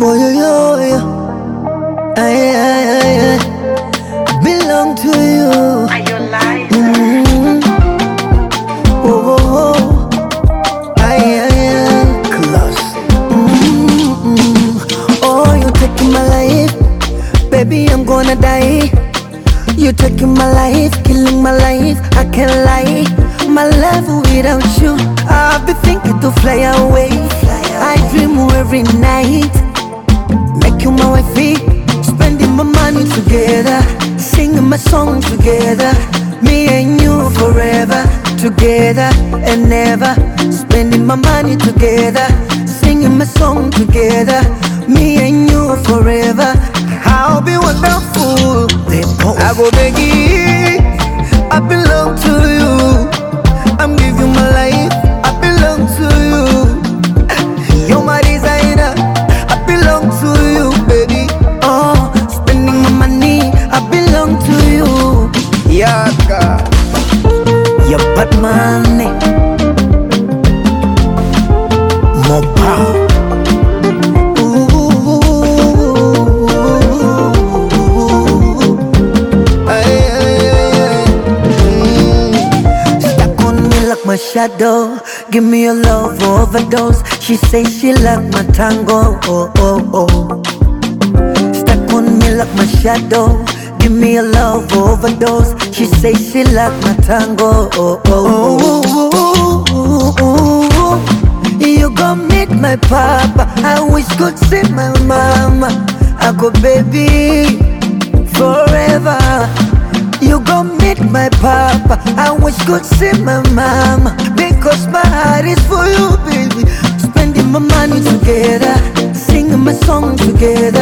Boy, yo, yo, I belong to you. Are you lying? Oh, oh, oh, class. Oh, you taking my life, baby, I'm gonna die. You taking my life, killing my life, I can't lie. My life without you, I've been thinking to fly away. I dream every night, make you my wifey, spending my money together, singing my song together. Me and you forever, together and never. Spending my money together, singing my song together. Me and you forever. I'll be wonderful. I go begging, I belong to you. I'm giving my life, I belong to you. You're my designer, I belong to you, baby. Oh, spending my money, I belong to you. Yeah, God. Your bad money, more power. My shadow, give me a love overdose. She say she like my tango, oh oh oh. Stuck on me like my shadow, give me a love overdose. She say she like my tango, oh oh oh. You gon' meet my papa, I wish could see my mama. I go baby forever. You gon' meet my papa, I wish could see my mama. Because my heart is for you, baby. Spending my money together, singing my song together.